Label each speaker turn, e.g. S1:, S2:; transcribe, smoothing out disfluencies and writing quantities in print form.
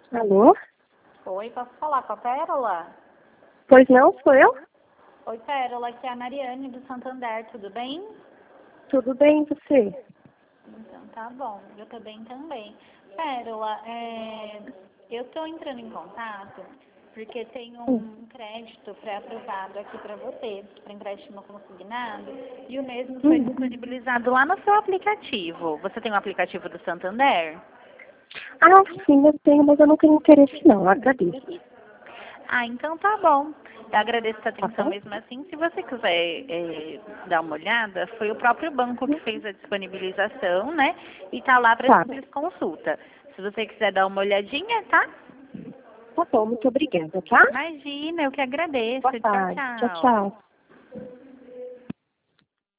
S1: Alô?
S2: Oi, posso falar com a Pérola?
S1: Pois não, sou eu?
S2: Oi, Pérola, aqui é a Mariane do Santander, tudo bem?
S1: Tudo bem, e você?
S2: Então tá bom, eu tô bem também. Pérola, eu tô entrando em contato porque tem um crédito pré-aprovado aqui para você, para empréstimo consignado, e o mesmo foi disponibilizado lá no seu aplicativo. Você tem um aplicativo do Santander?
S1: Ah, sim, eu tenho, mas eu não tenho interesse não, agradeço.
S2: Ah, então tá bom. Eu agradeço a
S1: Tá
S2: atenção
S1: bom?
S2: mesmo assim. Se você quiser dar uma olhada, foi o próprio banco que fez a disponibilização, né? E tá lá para
S1: Tá,
S2: simples consulta. Se você quiser dar uma olhadinha, tá?
S1: tá bom, muito obrigada, tá?
S2: Imagina, eu que agradeço.
S1: Boa
S2: Tchau,
S1: tarde, tchau,
S2: tchau.
S1: tchau.